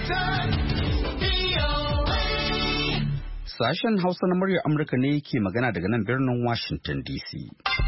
Sashen Hausa na muryar Amurka ne ke magana daga nan birnin Washington DC.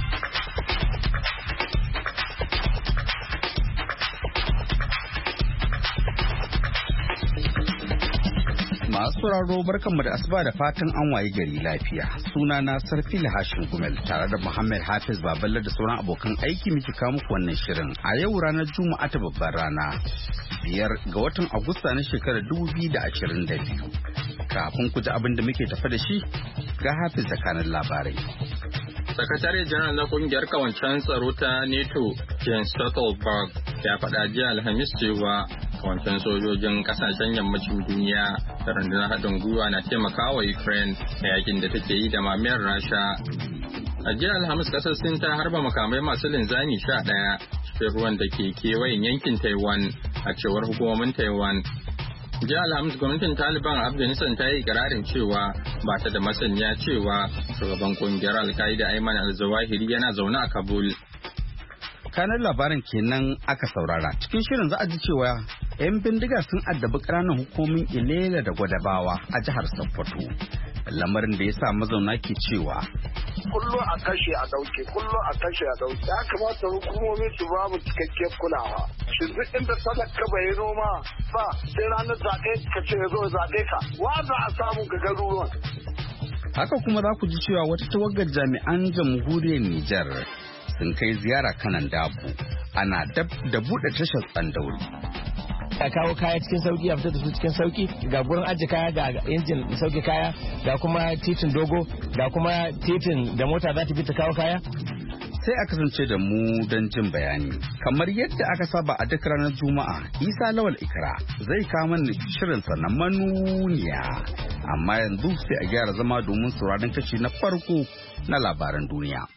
Masu sauraro barkanmu da asuba da fatan an waye gari lafiya. Suna na Sarfil Hashin Gumel tare da Muhammad Hafiz Baballe da sauran abokan aiki muke kawo muku wannan shirin. A yau ranar Juma'a ta babbar rana, 5 ga watan Agusta na shekarar 2022. Kafin ku ji abin da muke tafa da shi, ga Hafiz da kanin labarai. Sakatare janar na kungiyar kawancen tsaro ta NATO, Jens Stoltenberg, ya faɗa jiya Alhamis cewa kawancen sojojin kasashen yammacin duniya da rundunar haɗin gwiwa na taimakawa Ukraine a yakin da take yi da mamayar Rasha. A jiya Alhamis ƙasar Sin ta harba makamai masu linzami 11 cikin ruwan da ke kewayen yankin Taiwan, a cewar hukumomin Taiwan. Jiya Alhamis gwamnatin Taliban a Afghanistan ta yi ikirarin cewa ba ta da masaniya cewa shugaban kungiyar Al-Qaeda Ayman al-Zawahiri yana zaune a Kabul. Kanar labarin kenan aka saurara. Cikin shirin za a ji cewa 'yan bindiga sun addabi ƙananan hukumomin Ilela da Gwadabawa a jihar Sokoto. Lamarin da ya sa mazauna ke cewa kullu a kashe a dauke, kullu a kashe a dauke. Ya kamata hukumomi su ba mu cikakkiyar kulawa. Shi duk inda talaka bai noma ba sai ranar zaɓe ka ce ya zo zaɓe ka. Wa za a samu ga garuruwan. Haka kuma za ku ji cewa wata tawagar jami'an jamhuriyar Nijar sun kai ziyara kanan Dabo. Ana dab da buɗe tashar Tsandauri. A kawo kaya cikin sauki, a fita da su cikin sauki, ga gurin ajiye kaya, ga injin sauke kaya, ga kuma titin dogo, ga kuma titin da mota za ta bi ta kawo kaya. Sai a kasance da mu don jin bayani. Kamar yadda aka saba a duk ranar Juma'a, Isa Lawal Ikra zai kawo mana shirinsa na manuniya. Amma yanzu sai a gyara zama domin sauraron kashi na farko na labaran duniya.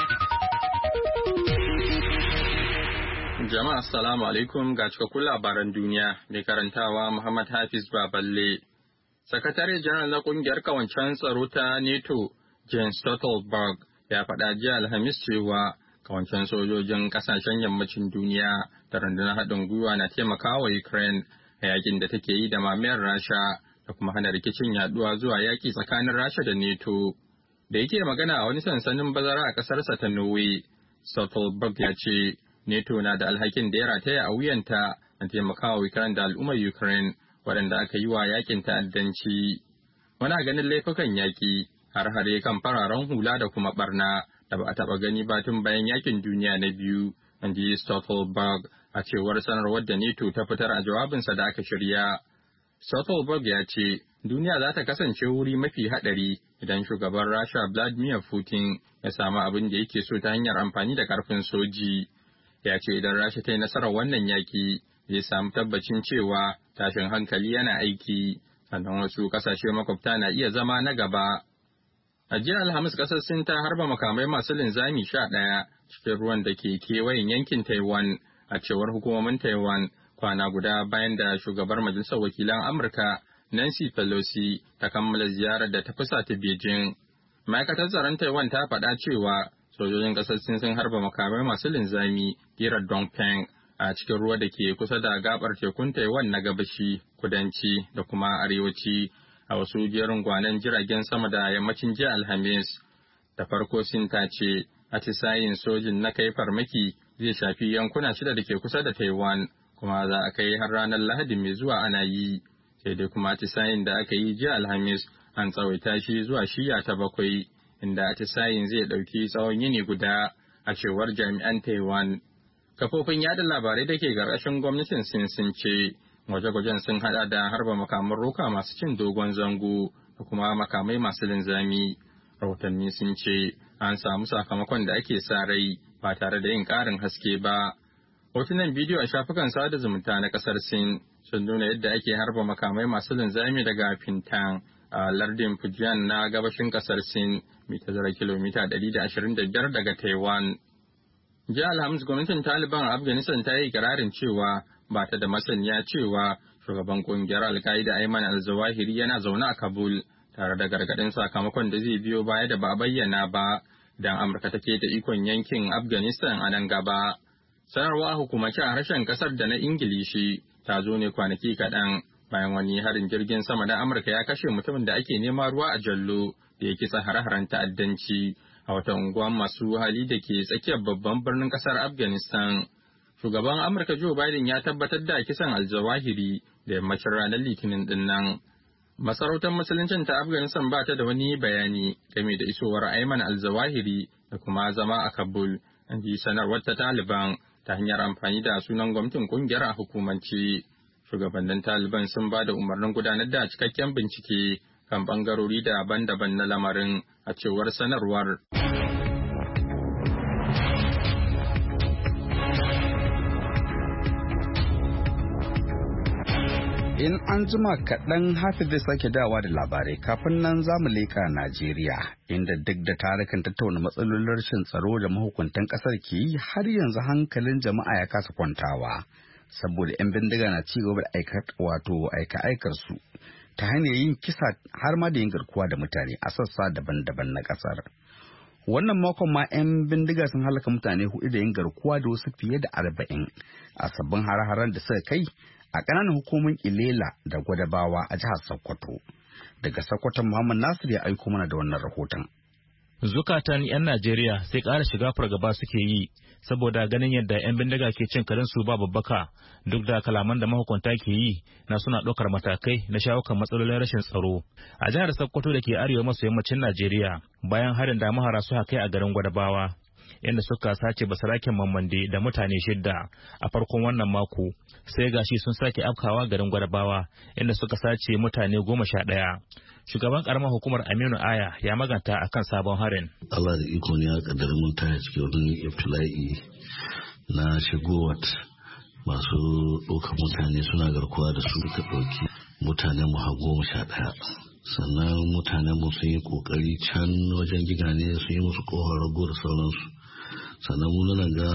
Jama'a assalamu alaikum, ga cikakkun labaran duniya mai karantawa Muhammad Hafiz Baballe. Sakatare janar na kungiyar kawancen tsaro ta NATO, Jens Stoltenberg, ya faɗa jiya Alhamis cewa kawancen sojojin kasashen yammacin duniya da rundunar haɗin gwiwa na taimakawa Ukraine a yakin da take yi da mamayar Rasha da kuma hana rikicin yaduwa zuwa yaki tsakanin Rasha da NATO. Da yake magana a wani sansanin bazara a ƙasarsa ta Norway, Stoltenberg ya ce NATO na da alhakin da ya rataya a wuyanta na taimakawa Ukraine da al'ummar Ukraine waɗanda aka yi wa yakin ta'addanci. Muna ganin laifukan yaƙi har-hare kan fararen hula da kuma barna da ba a taɓa gani ba tun bayan yakin duniya na biyu, in ji Stoltenberg a cewar sanarwar da NATO ta fitar a jawabinsa da aka shirya. Stoltenberg ya ce duniya za ta kasance wuri mafi haɗari idan shugaban Rasha Vladimir Putin ya samu abin da yake so ta hanyar amfani da ƙarfin soji. Ya ce idan Rasha ta yi nasarar wannan yaƙi zai samu tabbacin cewa tashin hankali yana aiki, sannan wasu ƙasashe makwabta na iya zama na gaba. A jiya Alhamis ƙasar Sin ta harba makamai masu linzami 11 cikin ruwan da ke kewayen yankin Taiwan, a cewar hukumomin Taiwan, kwana guda bayan da shugabar Majalisar Wakilan Amurka Nancy Pelosi ta kammala ziyarar da ta fusata Beijing. Ma'aikatar tsaron Taiwan ta faɗa cewa sojojin ƙasar Sin sun harba makamai masu linzami kirar Dongpeng a cikin ruwa da ke kusa da gabar tekun Taiwan na gabashi, kudanci da kuma arewaci a wasu jerin gwanan jiragen sama da yammacin jiya Alhamis. Da farko Sin ta ce atisayin sojin na kai farmaki zai shafi yankuna 6 da ke kusa da Taiwan, kuma za a kai har ranar Lahadi mai zuwa ana yi. Sai dai kuma atisayin da aka yi jiya Alhamis an tsawaita shi zuwa shiya ta 7. Inda atisayin zai ɗauki tsawon yini guda, a cewar jami'an Taiwan. Kafofin yada labarai da ke ƙarƙashin gwamnatin Sin sun ce gwaje-gwajen sun haɗa da harba makaman roka masu cin dogon zango da kuma makamai masu linzami. Rahotanni sun ce an samu sakamakon da ake sa rai ba tare da yin ƙarin haske ba. Hotunan bidiyo a shafukan sada zumunta na ƙasar Sin sun nuna yadda ake harba makamai masu linzami daga Pingtung a lardin Fujian na gabashin ƙasar Sin, mai tazara kilomita 125 daga Taiwan. Jiya Alhamis gwamnatin Taliban a Afghanistan ta yi ikirarin cewa ba ta da masaniya cewa shugaban kungiyar Al-Qaeda Ayman al-Zawahiri yana zaune a Kabul, tare da gargaɗin sakamakon da zai biyo baya da ba a bayyana ba idan Amurka take da ikon yankin Afghanistan a nan gaba. Sanarwa a hukumace a harshen kasar da na Ingilishi ta zo ne kwanaki kaɗan bayan wani harin jirgin sama na Amurka ya kashe mutumin da ake nema ruwa a jallo da ya kitsa hare-haren ta'addanci a wata unguwa masu hali da ke tsakiyar babban birnin kasar Afghanistan. Shugaban Amurka Joe Biden ya tabbatar da kisan Al-Zawahiri da yammacin ranar Litinin din nan. Masarautar Musuluncin ta Afghanistan ba ta da wani bayani game da isowar Ayman Al-Zawahiri da kuma zama a Kabul, an ji sanarwar ta Taliban ta hanyar amfani da sunan gwamnatin kungiyar a hukumance. Shugabannin Taliban sun ba da umarnin gudanar da cikakken bincike kan bangarori daban-daban na lamarin a cewar sanarwar. In an jima kaɗan Hafiz zai sake dawa da labarai kafin nan za mu leƙa Najeriya inda duk da tarukan tattauna matsalolin rashin tsaro da mahukuntan ƙasar ke yi har yanzu hankalin jama'a ya kasa kwantawa saboda 'yan bindiga na ci gaba da aika su ta hanyar yin kisa har ma da yin garkuwa da mutane a sassa daban-daban na ƙasar. Wannan makon ma 'yan bindiga sun halaka mutane 4 da yin garkuwa da wasu fiye da 40 a sabbin hare-haren da suka kai a ƙananan hukumomin Ilela da Gwadabawa a jihar Sokoto. Daga Sokoton Muhammad Nasir ya aiko mana da wannan rahoton. Zukatan 'yan Najeriya sai ƙara shiga fargaba suke yi saboda ganin yadda 'yan bindiga ke cin karensu ba babbaka duk da kalaman da mahukunta ke yi na suna ɗaukar matakai na shawo kan matsalolin rashin tsaro. A jihar Sokoto da ke arewa maso yammacin Najeriya bayan harin da mahara suka kai a garin Gwadabawa inda suka sace basaraken Mamande da mutane 6 a farkon wannan mako, sai gashi sun sake afkawa garin Gwadabawa inda suka sace mutane 11. Shugaban karamar hukumar Aminu Aya ya maganta akan sabon harin. Allah da iko ne ya kaddara mun taya cikin wani ibtila'i na shigowat masu ɗaukar mutane suna garkuwa da su duka ɗauki mutanen mu har 11. Sannan mutanen mu sun yi kokari can wajen gigane sun yi musu kohon rago da sauransu. Sannan mun ga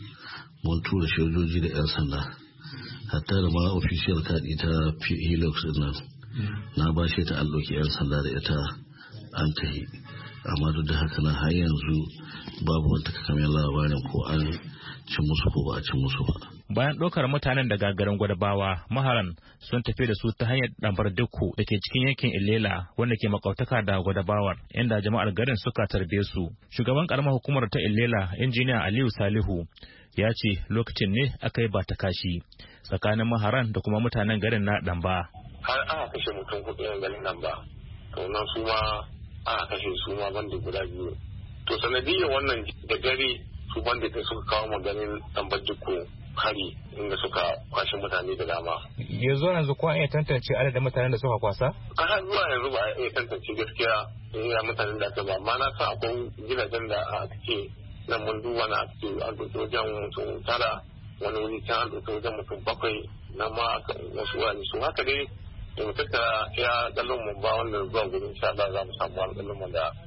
mun tura sojoji da 'yan sanda hatta da ma official kaɗi ta Hilux din nan na ba shi ta alloki 'yan sanda da ita an tahi, amma duk da haka na har yanzu babu wata kamar labarin ko an cin musu ko ba a cin musu ba. Bayan ɗaukar mutanen daga garin Gwadabawa, maharan sun tafi da su ta hanyar ɗambar dukku da ke cikin yankin Ilela wanda ke makautaka da Gwadabawar, inda jama'ar garin suka tarbe su. Shugaban karamar hukumar ta Ilela, injiniya Aliyu Salihu, ya ce lokacin ne aka yi bata kashi tsakanin maharan da kuma mutanen garin na Ɗamba. Har aka kashe mutum 4 yan garin Ɗamba, to nan su ma aka kashe su ma bandi guda 2. To sanadiyyar wannan da dare su bandi da suka kawo maganin Ɗambar dukku hari inda suka kwashe mutane da dama. Yanzu ko an iya tantance adadin mutanen da suka kwasa? A har zuwa yanzu ba a iya tantance gaskiya ya mutanen da aka ba, amma na san akwai gidajen da aka ce nan mun duba na aka ce an ɗauki wajen mutum 9, wani wuri can an ɗauki wajen mutum 7, na ma wasu wani su haka dai da mu tattara ya ɗallon mu ba wanda zuwa gudun sha Allah za mu samu ɗallon mu da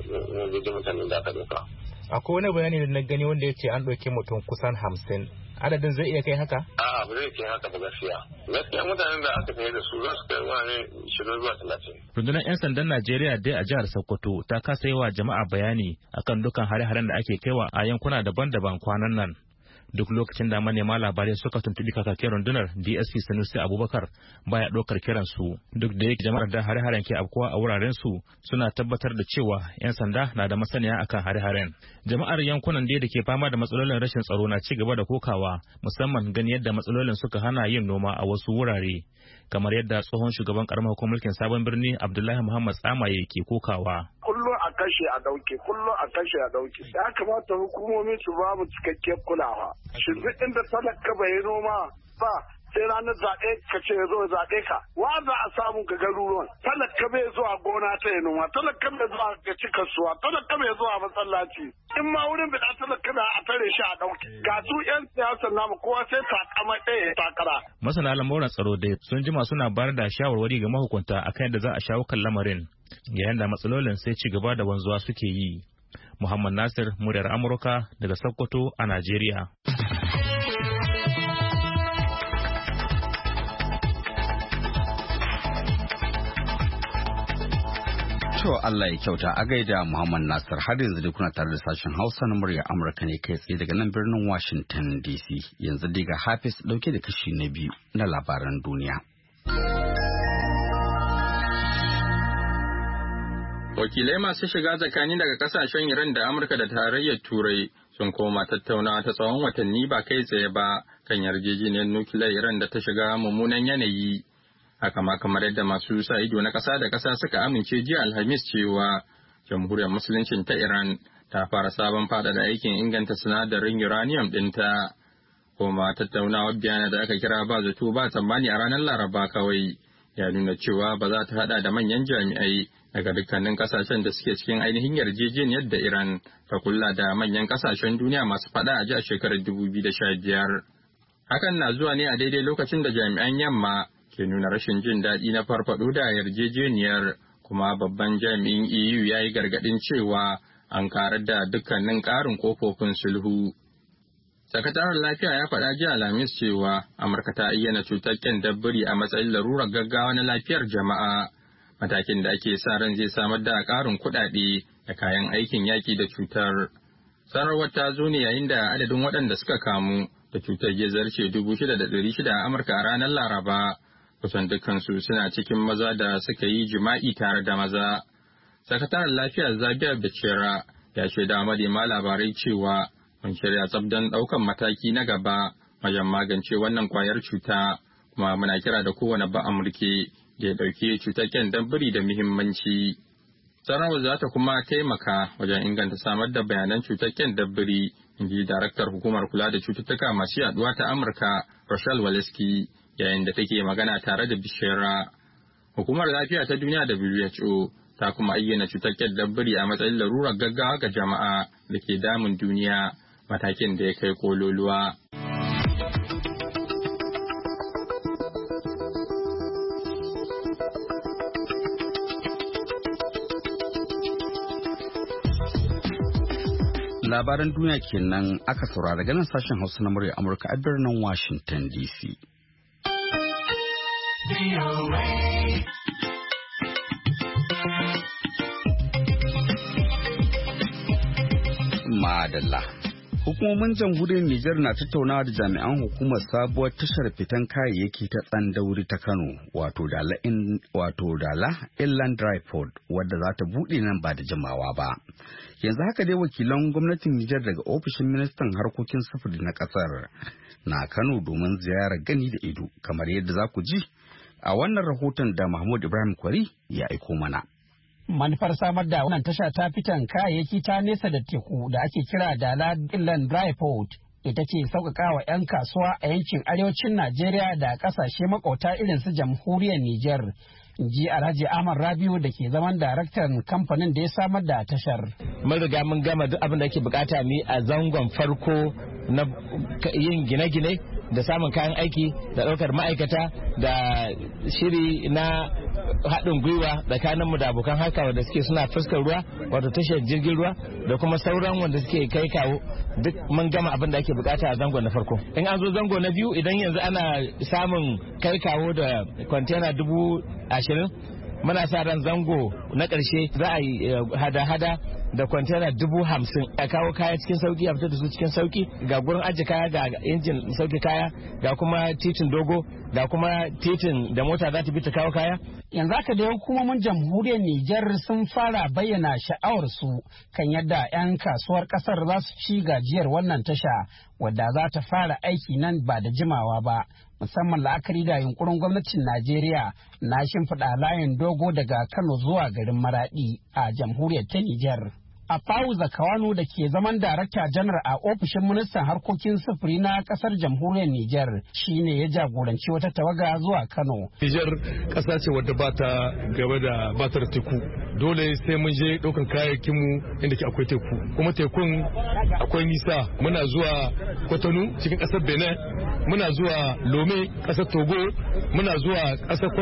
wajen mutanen da aka ɗauka. Akwai wani bayani da na gani wanda ya ce an ɗauki mutum kusan 50. Adadin zai iya kai haka? A'a, ba zai kai haka ba gaskiya. Gaskiya mutanen da aka kai da su za su kai wani 20 zuwa 30. Rundunar 'yan sandan Najeriya dai a jihar Sokoto ta kasa yi wa jama'a bayani akan dukkan hare-haren da ake kaiwa a yankuna daban-daban kwanan nan. Duk lokacin da manema labarai suka tuntubi kakakin rundunar DSP Sanusi Abubakar baya ɗaukar kiran su, duk da yake jama'ar da hare-haren ke afkuwa a wuraren su suna tabbatar da cewa 'yan sanda na da masaniya akan hare-haren. Jama'ar yankunan da ke fama da matsalolin rashin tsaro na ci gaba da kokawa, musamman gani yadda matsalolin suka hana yin noma a wasu wurare, kamar yadda tsohon shugaban karamar hukumar mulkin Sabon Birni Abdullahi Muhammad Tsamaye ke kokawa. Kullum a kashe a dauke, kullum a kashe a dauke. Ya kamata hukumomi su ba mu cikakkiyar kulawa. Shin duk inda talaka bai noma ba sai ranar zaɓe ka ce ya zo zaɓe ka. Wa za a samu ga garuruwan? Talaka bai zuwa gona ta yi noma, talaka bai zuwa ga ci kasuwa, talaka bai zuwa masallaci. In ma wurin bida talaka da a tare shi a ɗauke. Ga su 'yan siyasar namu kowa sai takama ɗaya takara. Masana lamuran tsaro dai sun jima suna bayar da shawarwari ga mahukunta akan yadda za a shawo kan lamarin, yayin da matsalolin sai ci gaba da wanzuwa suke yi. Muhammad Nasir, muryar Amurka daga Sokoto a Najeriya. To Allah ya kyauta a gaida Muhammad Nasir, har yanzu dai kuna tare da sashen Hausa na muryar Amurka ne kai tsaye daga nan birnin Washington DC. Yanzu dai ga Hafiz dauke da kashi na 2 na labaran duniya. Wakilai masu shiga tsakani daga kasashen Iran da Amurka da Tarayyar Turai sun koma tattaunawa ta tsawon watanni ba kai tsaye ba kan yarjejeniyar nukiliyar Iran da ta shiga mummunan yanayi. Haka ma kamar yadda masu sa ido na ƙasa da ƙasa suka amince jiya Alhamis cewa Jamhuriyar Musuluncin ta Iran ta fara sabon faɗaɗa aikin inganta sinadarin uranium ɗinta. Koma tattaunawar biyana da aka kira ba zato ba tsammani a ranar Laraba kawai ya nuna cewa ba za ta haɗa da manyan jami'ai daga dukkanin kasashen da suke cikin ainihin yarjejeniyar da Iran ta kulla da manyan kasashen duniya masu faɗa a ji a shekarar 2015. Hakan na zuwa ne a daidai lokacin da jami'an yamma ke nuna rashin jin daɗi na farfaɗo da yarjejeniyar, kuma babban jami'in EU ya yi gargaɗin cewa an karar da dukkanin ƙarin ƙofofin sulhu. Sakataren lafiya ya faɗa jiya Alhamis cewa Amurka ta ayyana cutar ƙyandabbiri a matsayin larurar gaggawa na lafiyar jama'a. Matakin da ake sa ran zai samar da ƙarin kuɗaɗe da kayan aikin yaƙi da cutar. Sanarwar ta zo ne yayin da adadin waɗanda suka kamu da cutar ya zarce 6,600 a Amurka a ranar Laraba. Kusan dukkansu suna cikin maza da suka yi jima'i tare da maza. Sakataren lafiya Zabiyar Bechera ya shaida manema labarai cewa mun shirya tsab don ɗaukan mataki na gaba wajen magance wannan kwayar cuta, kuma muna kira da kowane ba Amurke da ya ɗauki cutar ƙyandabbiri da muhimmanci. Sanarwar za ta kuma taimaka wajen inganta samar da bayanan cutar ƙyandabbiri, in ji daraktar hukumar kula da cututtuka masu yaduwa ta Amurka, Rochelle Walensky, yayin da take magana tare da Bishara. Hukumar lafiya ta duniya WHO ta kuma ayyana cutar ƙyandabbiri a matsayin larurar gaggawa ga jama'a da ke damun duniya, matakin da ya kai kololuwa. Labaran duniya kenan aka saurara ganin sashen Hausa na murya Amurka a birnin Washington DC. Madalla. Hukumomin jamhuriyar Nijar na tattaunawa da jami'an hukumar sabuwar tashar fitan kayayyaki ta Tsandauri ta Kano, wato Dala Inland Dry Port, wadda za ta buɗe nan ba da jimawa ba. Yanzu haka dai wakilan gwamnatin Nijar daga ofishin ministan harkokin sufuri na ƙasar na Kano domin ziyarar gani da ido, kamar yadda za ku ji a wannan rahoton da Mahmud Ibrahim Kwari ya aiko mana. Manufar samar da wannan tasha ta fitan kayayyaki ta nesa da teku da ake kira Dala Inland Dry Port ita ce sauƙaƙa wa 'yan kasuwa a yankin arewacin Najeriya da ƙasashe makauta irin su jamhuriyar Nijar. Ji Alhaji Ahmad Rabiu da ke zaman daraktan kamfanin da ya samar da tashar. Mun riga mun gama duk abin da ake bukata mu a zangon farko na yin gine-gine da samun kayan aiki da ɗaukar ma'aikata da shiri na haɗin gwiwa tsakaninmu da abokan harka wanda suke suna fuskar ruwa wato tashar jirgin ruwa da kuma sauran wanda suke kai kawo duk mun gama abin da ake bukata a zango na farko. In an zo zango na biyu idan yanzu ana samun kai kawo da kwantena 20,000 muna sa ran zango na ƙarshe za a yi hada-hada da kwantena 50,000 a kawo kaya cikin sauki a fitar da su cikin sauki ga gurin ajiye kaya ga injin sauki kaya ga kuma titin dogo ga kuma titin da mota za ta bi ta kawo kaya. Yanzu haka da hukumomin jamhuriyar Nijar sun fara bayyana sha'awarsu kan yadda 'yan kasuwar kasar za su ci gajiyar wannan tasha wadda za ta fara aiki nan ba da jimawa ba, musamman la'akari da yunkurin gwamnatin Najeriya na shimfiɗa layin dogo daga Kano zuwa garin Maraɗi a jamhuriyar ta Nijar. Afawu Zakawanu da ke zaman darakta janar a ofishin ministan harkokin sufuri na kasar jamhuriyar Nijar shine ya jagoranci wata tawaga zuwa Kano. Nijar kasa ce wadda ba ta gaba da batar teku. Dole sai mun je ɗaukan kayayyakin mu inda ke akwai teku. Kuma tekun akwai nisa. Muna zuwa Cotonou cikin kasar Benin, muna zuwa Lome kasar Togo, muna zuwa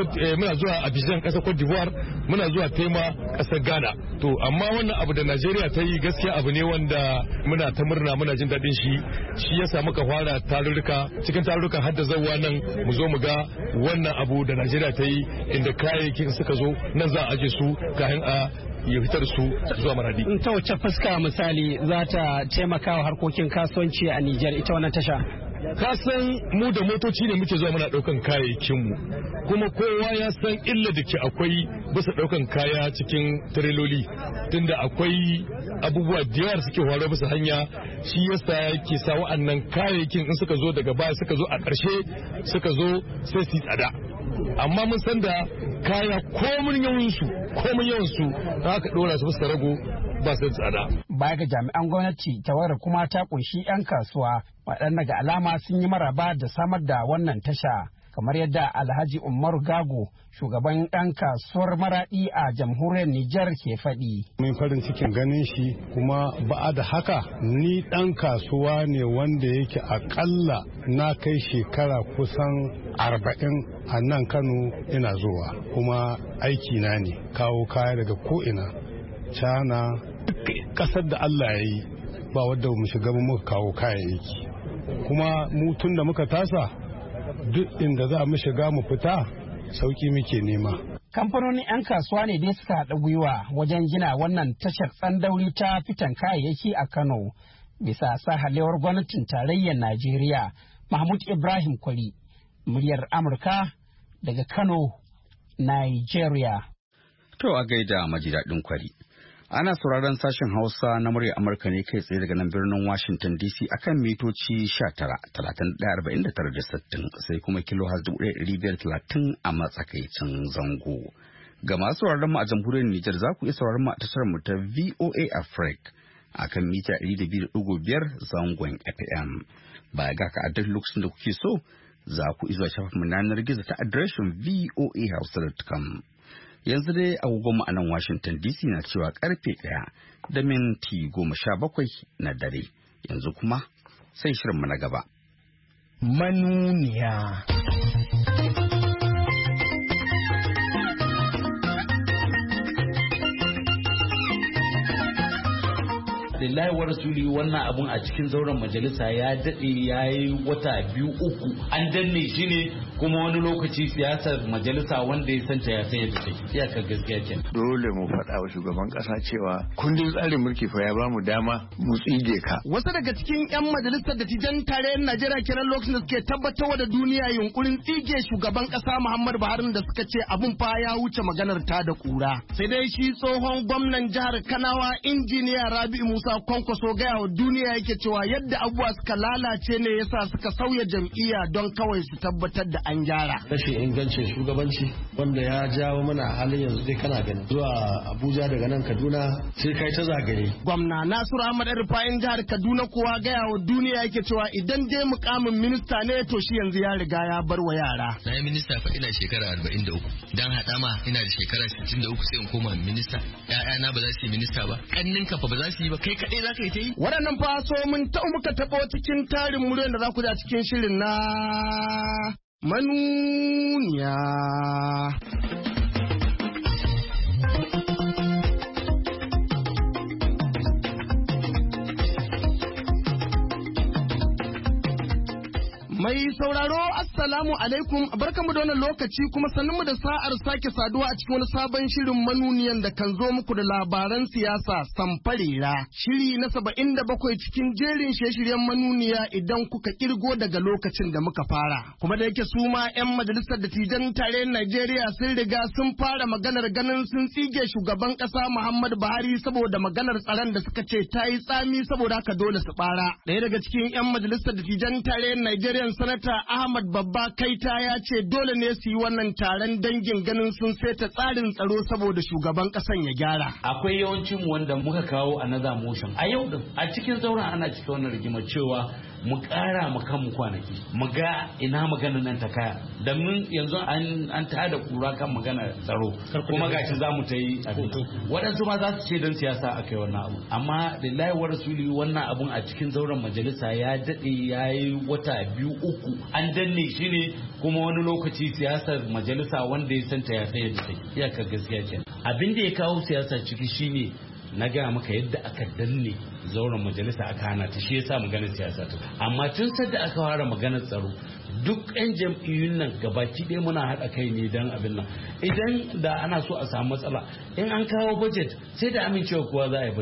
Abidjan kasar Cote d'Ivoire, muna zuwa Tema kasar Ghana. To amma wannan abu da Najeriya ta yi gaskiya abu ne wanda muna ta murna muna jin daɗin shi ya samu ka fara tarurruka cikin tarurrukan hadda zawa nan mu zo mu ga wannan abu da Najeriya ta yi inda kayayyakin suka zo nan za a aje su kafin a ya fitar su zuwa Maradi. Ta wace fuska misali za ta taimaka wa harkokin kasuwanci a Nijar ita wannan tasha? ka san mu da motoci ne muke zuwa muna daukan kayayyakin mu kuma kowa ya san illa da ke akwai bisa daukan kaya cikin tireloli tunda akwai abubuwa da yawa suke faruwa bisa hanya shi yasa yake sa wa'annan kayayyakin in suka zo daga baya suka zo a ƙarshe suka zo sai su tsada amma mun san da kaya komun yawan su haka dora su bisa rago ba su tsada. Baya ga jami'an gwamnati tawagar kuma ta kunshi 'yan kasuwa waɗanda ga alama sun yi maraba da samar da wannan tasha kamar yadda Alhaji Umaru Gago shugaban 'yan kasuwar Maraɗi a jamhuriyar Nijar ke faɗi. Mun farin cikin ganin shi kuma ba da haka ni ɗan kasuwa ne wanda yake akalla na kai shekara kusan 40 a nan Kano ina zuwa kuma aiki na ne kawo kaya daga ko'ina Cana kasar da Allah ya yi ba wadda mu shiga muka kawo kayayyaki kuma mu tun da muka tasa duk inda za mu shiga mu fita sauki muke nema. Kamfanonin 'yan kasuwa ne dai suka haɗa gwiwa wajen gina wannan tashar tsandauri ta fitan kayayyaki a Kano bisa sahalewar gwamnatin tarayyar Najeriya. Mahmud Ibrahim Kwari, muryar Amurka daga Kano, Nigeria. To a gaida maji daɗin Kwari. Ana sauraron sashen Hausa na muryar Amurka ne kai tsaye daga nan birnin Washington DC akan mitoci 19,31,49,60 sai kuma kilohaz 1,530 a matsakaicin zango. Ga masu sauraron mu a jamhuriyar Nijar za ku iya sauraron mu a tashar mu ta VOA Africa akan mita 200.5 zangon FM. Baya ga ka a duk lokacin da kuke so za ku iya shafin mu yanar gizo ta adireshin voahausa.com. Yanzu dai agogon a nan Washington DC na cewa karfe 1:17 na dare. Yanzu kuma sai shirinmu na gaba. Manuniya. Lillahi wa rasuli wannan abun a cikin zauren majalisa ya daɗe ya yi wata 2-3 an danne shi ne kuma wani lokaci siyasar majalisa wanda ya santa ya sai da take iyakar gaskiya ce. Dole mu faɗa wa shugaban ƙasa cewa kundin tsarin mulki fa ya bamu dama mu tsige ka. Wasu daga cikin 'yan majalisar dattijan tarayyar Najeriya kenan lokacin da suke tabbatarwa da duniya yunkurin tsige shugaban ƙasa Muhammadu Buhari da suka ce abun fa ya wuce maganar ta da kura. Sai dai shi tsohon gwamnan jihar Kanawa injiniya Rabi'u Musa Kwankwaso gaya wa duniya yake cewa yadda abubuwa suka lalace ne yasa suka sauya jam'iyya don kawai su tabbatar da an gyara. Rashin ingancin shugabanci wanda ya jawo mana halin yanzu dai kana gani zuwa Abuja daga nan Kaduna sai kai ta zagaye. Gwamna Nasiru Ahmad Rufa'in jihar Kaduna kuwa gaya wa duniya yake cewa idan dai mukamin minista ne to shi yanzu ya riga ya bar wa yara. Na yi minista fa ina shekara 43 dan haɗama ina da shekara 63 sai in koma minista. ‘Ya'yana ba za su yi minista ba, ƙanninka fa ba za su yi ba, kai kaɗai za ka yi ta yi. Waɗannan fa so mun muka taɓo cikin tarin muryar da za ku ji a cikin shirin na manuniya. Mai sauraro assalamu alaikum barkamu da wannan lokaci kuma sannunmu da sa'ar sake saduwa a cikin wani sabon shirin manuniyan da kan zo muku da labaran siyasa samfarera. Shiri na 77 cikin jerin shirye-shiryen manuniya idan kuka kirgo daga lokacin da muka fara. Kuma da yake su ma 'yan majalisar dattijan tarayyar Najeriya sun riga sun fara maganar ganin sun tsige shugaban kasa Muhammadu Buhari saboda maganar tsaron da suka ce ta yi tsami saboda haka dole su bara. Ɗaya daga cikin 'yan majalisar dattijan tarayyar Najeriya Sanata Ahmad Babba Kaita ya ce dole ne su yi wannan taron dangin ganin sun saita tsarin tsaro saboda shugaban kasan ya gyara. Akwai yawancin wanda muka kawo another motion a yau din a cikin zauren ana cikin wannan rigima cewa mu ƙara mu kanmu kwanaki mu ga ina maganar nan ta kaya domin yanzu an tada kura kan magana tsaro kuma gashi za mu ta yi abin waɗansu ma za su ce don siyasa aka yi wannan abu amma lillahi wa rasuli wannan abun a cikin zauren majalisa ya daɗe ya yi wata 2-3 an danne shi ne kuma wani lokaci siyasar majalisa wanda ya santa ya sai da take iyakar gaskiya ce abin da ya kawo siyasa ciki shine na gaya maka yadda aka danne zauren majalisa aka hana ta shi yasa maganar siyasa ta amma tun sadda aka fara maganar tsaro duk 'yan jam'iyyun nan gabaki ɗaya muna haɗa kai ne don abin nan idan da ana so a samu matsala in an kawo budget sai da amincewa kowa za a yi budget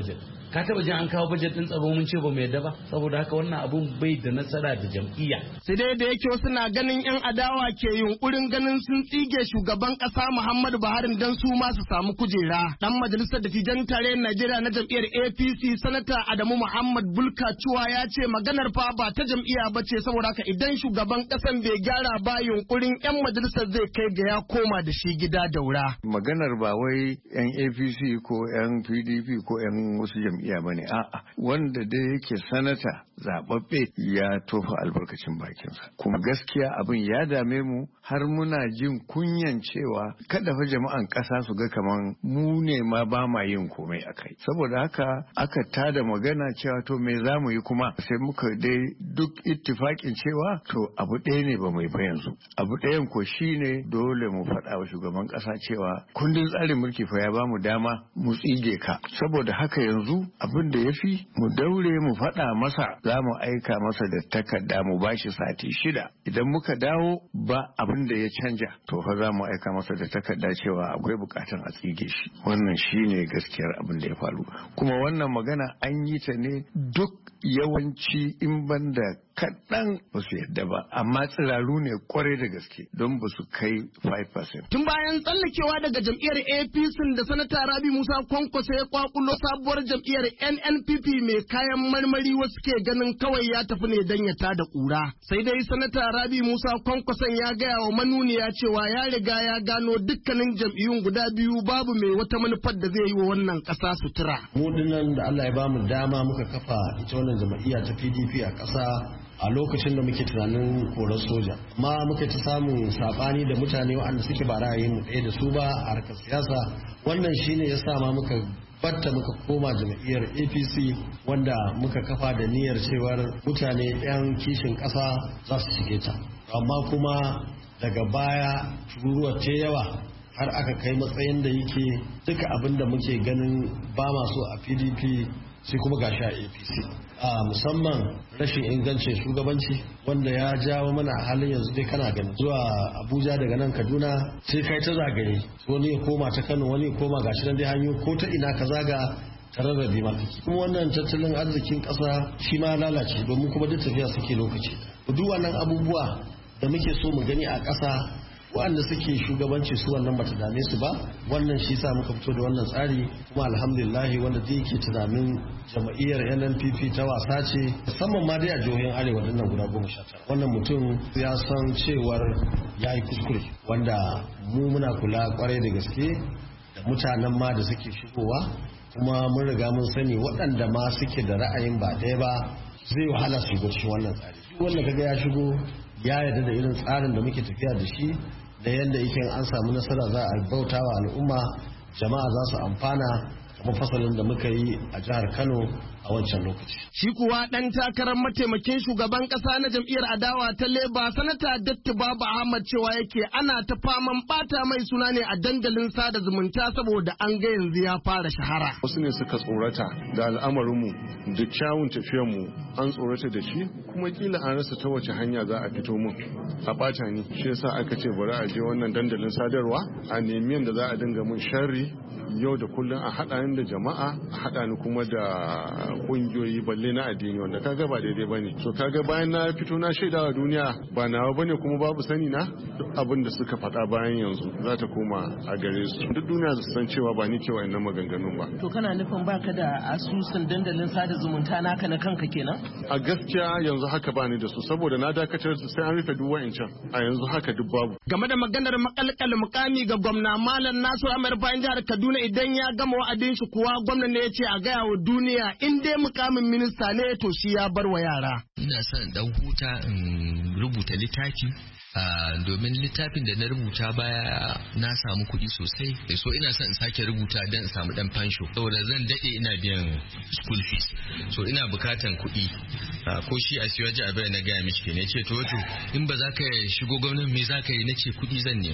ka taba jin an kawo budget din tsaro mun ce ba mu yadda ba saboda haka wannan abun bai da nasara da jam'iyya. Sai dai da yake wasu na ganin yan adawa ke yunkurin ganin sun tsige shugaban kasa Muhammadu Buhari dan su ma su samu kujera. Dan majalisar dattijan tarayyar Najeriya na jam'iyyar APC sanata Adamu Muhammad Bulkacuwa ya ce maganar fa ba ta jam'iyya ba ce saboda haka idan shugaban kasan bai gyara ba yunkurin yan majalisar zai kai ga ya koma da shi gida daura. Maganar ba wai yan APC ko yan PDP ko yan wasu jam'iyya bane a'a wanda dai yake sanata zababbe ya tofa albarkacin bakinsa kuma gaskiya abin ya dame mu har muna jin kunyan cewa kada fa jama'an kasa su ga kaman mu ne ma ba ma yin komai akai saboda haka aka tada magana cewa to me za mu yi kuma sai muka dai duk ittifakin cewa to abu ɗaya ne ba mai ba yanzu abu ɗayan ko shine dole mu faɗa wa shugaban kasa cewa kundin tsarin mulki fa ya ba mu dama mu tsige ka saboda haka yanzu abin da ya fi mu daure mu faɗa masa za mu aika masa da takarda mu bashi sati 6 idan muka dawo ba abin da ya canja to fa za mu aika masa da takarda cewa akwai bukatan a tsige shi wannan shine gaskiyar abin da ya faru kuma wannan magana an yi ta ne duk yawanci in banda kaɗan ba su yadda ba amma tsiraru ne kwarai da gaske don ba su kai 5%. Tun bayan tsallakewa daga jam'iyyar APC da sanata Rabi Musa Kwankwaso ya kwakulo sabuwar jam'iyyar NNPP mai kayan marmari wasu ke ganin kawai ya tafi ne don ya tada kura. Sai dai sanata Rabi Musa Kwankwason ya gaya wa manuniya cewa ya riga ya gano dukkanin jam'iyyun guda biyu babu mai wata manufar da zai yi wa wannan ƙasa sutura. Mu dinnan da Allah ya bamu dama muka kafa ita wannan jam'iyya ta PDP a ƙasa a lokacin da muke tunanin korar soja ma muka ta samun sabani da mutane waɗanda suke ba ra'ayin mu ɗaya da su ba a harkar siyasa wannan shine ya sa ma muka batta muka koma jam'iyyar APC wanda muka kafa da niyyar cewar mutane 'yan kishin ƙasa za su shige ta amma kuma daga baya tururuwa ce yawa har aka kai matsayin da yake duka abin da muke ganin ba masu a PDP sai kuma gashi a APC a musamman rashin ingancin shugabanci wanda ya jawo mana a halin yanzu dai kana gani zuwa Abuja daga nan Kaduna sai kai ta zagaye wani ya koma ta Kano wani ya koma gashi nan dai hanyo ko ta ina ka zaga tararrabe ma kake kuma wannan tattalin arzikin ƙasa shi ma lalace domin kuma duk tafiya suke lokaci duk wannan abubuwa da muke so mu gani a ƙasa waɗanda suke shugabanci su wannan bata dame su ba wannan shi sa muka fito da wannan tsari kuma alhamdulillah wanda da yake tunanin jama'iyyar NNPP ta wasa ce musamman ma dai a jihohin arewa dinnan guda 19 wannan mutum ya san cewar ya yi kuskure wanda mu muna kula kwarai da gaske da mutanen ma da suke shigowa kuma mun riga mun sani waɗanda ma suke da ra'ayin ba ɗaya ba zai wahala su shigo cikin wannan tsari wanda kaga ya shigo ya yarda da irin tsarin da muke tafiya da shi da yadda yake an samu nasara za a bauta wa al'umma jama'a za su amfana kuma fasalin da muka yi a jihar Kano a wancan lokaci. Shi kuwa ɗan takarar mataimakin shugaban ƙasa na jam'iyyar adawa ta Leba sanata Datti Baba Ahmad cewa yake ana ta faman ɓata mai suna ne a dandalin sada zumunta saboda an ga yanzu ya fara shahara. Wasu ne suka tsorata da al'amarinmu da kyawun tafiyarmu an tsorata da shi kuma kila an rasa ta wace hanya za a fito mun a ɓata ni shi yasa aka ce bari a je wannan dandalin sadarwa a nemi yadda za a dinga mun sharri yau da kullum a haɗa ni da jama'a a haɗa ni kuma da ƙungiyoyi balle na addini wanda kaga ba daidai bane so kaga bayan na fito na shaida wa duniya ba nawa bane kuma babu sani na duk abin da suka faɗa bayan yanzu za ta koma a gare su duk duniya su san cewa ba ni ke wayannan maganganun ba. To kana nufin baka da asusun dandalin sada zumunta naka na kanka kenan? A gaskiya yanzu haka ba ni da su saboda na dakatar su sai an rufe duk wa'incan a yanzu haka duk babu. Game da maganar makalkal mukami ga gwamna Malam Nasiru Amir bayan jihar Kaduna idan ya gama wa'adin shi kuwa gwamnan ne ya ce a gaya wa duniya in dai mukamin minista ne to shi ya bar wa yara. Ina son dan huta in rubuta littafi domin littafin da na rubuta baya na samu kuɗi sosai so ina son in sake rubuta don in samu dan fansho saboda zan daɗe ina biyan school fees so ina bukatan kuɗi ko shi a siwaji abin na gaya mishi ne ce to in ba za ka shigo gwamnati me za ka yi na ce kuɗi zan nema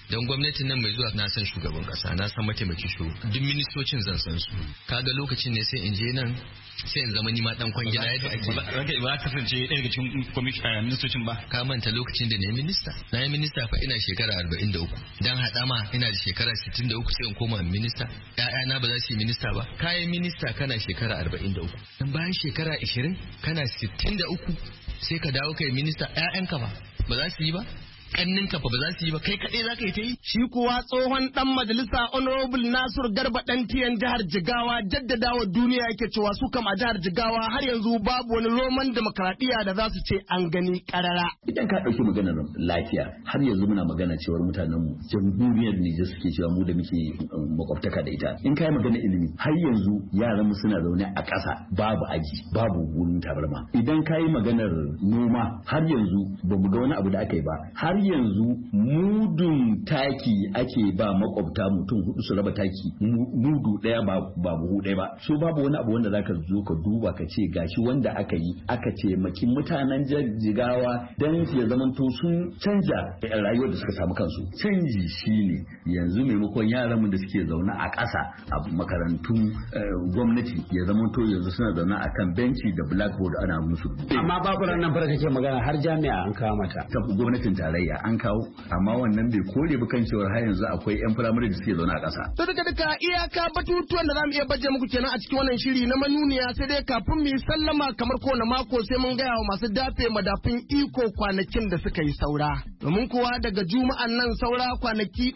don gwamnatin nan mai zuwa na san shugaban kasa, na san mataimakin shugaban, duk ministocin zan san su. Kaga lokacin ne sai in je nan sai in zama nima dan kwangila yadda ake. Ba ka kasance ɗaya daga cikin ministocin ba. Ka manta lokacin da na yi minista fa ina shekara 43. Dan haɗama ina da shekara 63 sai in koma minista. ‘Ya'yana ba za su yi minista ba. Kayan minista kana shekara 43. Dan bayan shekara 20 kana 63 sai ka dawo kai minista. ‘Ya'yanka ba za su yi ba. Kanninka fa ba za su yi ba, kai kaɗai za ka yi ta yi. Shi kuwa tsohon ɗan majalisa Honorable Nasir Garba Ɗantiyan jihar Jigawa jaddadawa duniya yake cewa su kam a jihar Jigawa har yanzu babu wani roman demokaradiyya da za su ce an gani karara. Idan ka ɗauki maganar lafiya har yanzu muna magana cewar mutanenmu jamhuriyar Nijar suke cewa mu da muke makwabtaka da ita. In ka yi magana ilimi har yanzu yaran mu suna zaune a ƙasa babu aji babu wurin tabarma. Idan ka yi maganar noma har yanzu ba mu ga wani abu da aka yi ba. Har yanzu mudun taki ake ba makwabta mutum 4 su raba taki mudu daya ba buhu daya ba. So babu wani abu wanda zaka zo ka duba ka ce gashi wanda aka yi aka ce makin mutanen Jigawa dan ya zamanto sun canja rayuwar da suka samu kansu. Canji shine yanzu maimakon yaran mu da suke zaune a ƙasa a makarantun gwamnati ya zamanto yanzu suna zaune akan benci da blackboard ana musu. Amma baburan nan fara kake magana har jami'a an kawo mata. Ta gwamnatin tarayya an kawo, amma wannan bai kore ba kan cewar har yanzu akwai yan firamare da suke zaune a ƙasa. To duka iyaka batutuwan da zamu iya baje muku kenan a cikin wannan shiri na manuniya, sai dai kafin mu yi sallama kamar kowane mako sai mun gaya wa masu dafe madafin iko kwanakin da suka yi saura. Domin kuwa daga juma'an nan saura kwanaki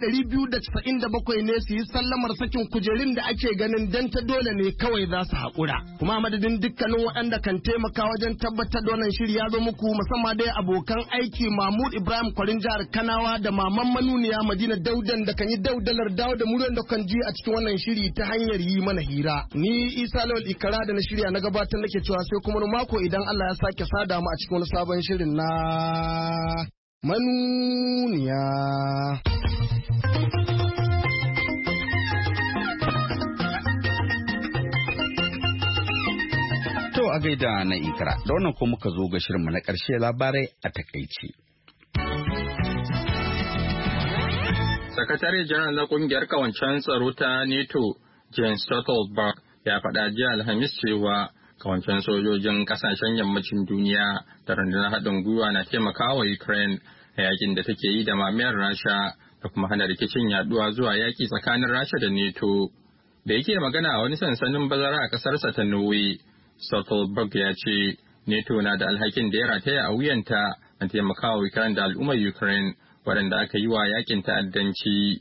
297 ne su yi sallamar sakin kujerun da ake ganin dan ta dole ne kawai za su haƙura. Kuma madadin dukkanin waɗanda kan taimaka wajen tabbatar da wannan shiri ya zo muku, musamman dai abokan aiki Mahmud Ibrahim Kwarin jihar Kanawa da maman manuniya Madina Daudan da kan yi daudalar dawo da muryar da kan ji a cikin wannan shiri ta hanyar yi mana hira. Ni Isa Lawal Ikara da na shirya na gabatar nake cewa sai kuma mako idan Allah ya sake sada mu a cikin wani sabon shirin na manuniya. To a gaida na Ikara, da wannan ko muka zo ga shirinmu na ƙarshe labarai a takaice. Sakatare janar na kungiyar kawancen tsaro ta NATO, Jens Stoltenberg, ya faɗa jiya Alhamis cewa kawancen sojojin ƙasashen yammacin duniya da rundunar haɗin gwiwa na taimakawa Ukraine a yakin da take yi da mamayar Rasha da kuma hana rikicin yaduwa zuwa yaki tsakanin Rasha da NATO. Da yake magana a wani sansanin bazara a ƙasarsa ta Norway, Stoltenberg ya ce NATO na da alhakin da ya rataya a wuyanta na taimakawa Ukraine da al'ummar Ukraine waɗanda aka yi wa yakin ta'addanci.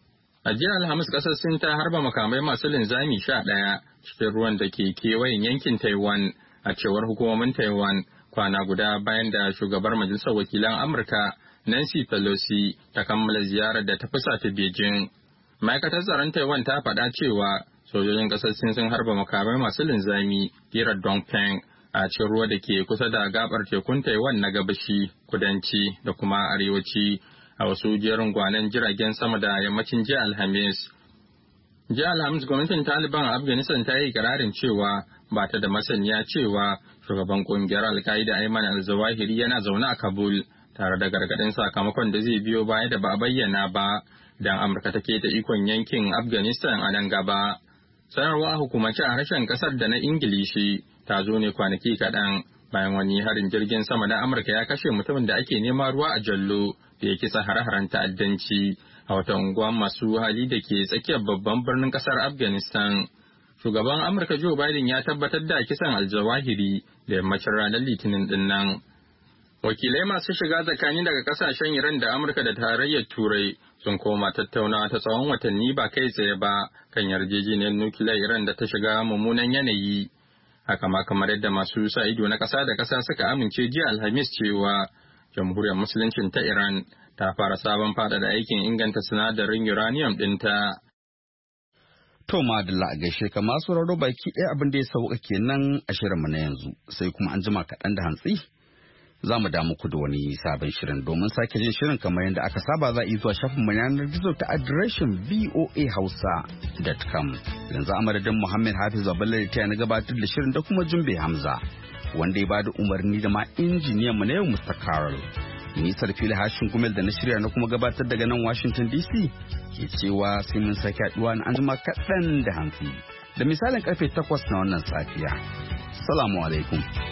A jiya Alhamis ƙasar Sin ta harba makamai masu linzami 11 cikin ruwan da ke kewayen yankin Taiwan, a cewar hukumomin Taiwan, kwana guda bayan da shugabar Majalisar Wakilan Amurka Nancy Pelosi ta kammala ziyarar da ta fusata Beijing. Ma'aikatar tsaron Taiwan ta faɗa cewa sojojin ƙasar Sin sun harba makamai masu linzami kirar Dongpeng a cikin ruwa da ke kusa da gabar tekun Taiwan na gabashi, kudanci da kuma arewaci a wasu jerin gwanan jiragen sama da yammacin jiya Alhamis. Jiya Alhamis gwamnatin Taliban a Afghanistan ta yi ikirarin cewa ba ta da masaniya cewa shugaban kungiyar Al-Qaeda Ayman al-Zawahiri yana zaune a Kabul, tare da gargaɗin sakamakon da zai biyo baya da ba a bayyana ba idan Amurka take da ikon yankin Afghanistan a nan gaba. Sanarwa a hukumance a harshen kasar da na Ingilishi ta zo ne kwanaki kaɗan bayan wani harin jirgin sama na Amurka ya kashe mutumin da ake nema ruwa a Jallo da ya kisa hare-haren ta'addanci a wata unguwa masu hali da ke tsakiyar babban birnin kasar Afghanistan. Shugaban Amurka Joe Biden ya tabbatar da kisan Al-Zawahiri da yammacin ranar Litinin din nan. Wakilai masu shiga tsakani daga kasashen Iran da Amurka da tarayyar Turai sun koma tattaunawa ta tsawon watanni ba kai tsaye ba kan yarjejeniyar nukiliyar Iran da ta shiga mummunan yanayi. Haka ma kamar yadda masu sa ido na ƙasa da ƙasa suka amince jiya Alhamis cewa Jamhuriyar Musuluncin ta Iran ta fara sabon faɗaɗa aikin inganta sinadarin uranium ɗinta. To madalla a gaishe ka masu raro baki ɗaya abin da ya sauka kenan a shirinmu na yanzu, sai kuma an jima kaɗan da hantsi za mu damu ku da wani sabon shirin. Domin sake jin shirin kamar yadda aka saba za a yi zuwa shafinmu yanar gizo ta adireshin voahausa.com. Yanzu a madadin Muhammad Hafiz Babalar ta na gabatar da shirin da kuma Jumbe Hamza wanda ya bada umarni da ma injiniyan mu na yau Mr. Carol. Ni Sarfila Hashin Gumel da na shirya na kuma gabatar daga nan Washington DC ke cewa sai mun sake haɗuwa na anjima kaɗan da hantsi. Da misalin karfe 8 na wannan safiya. Salamu alaikum.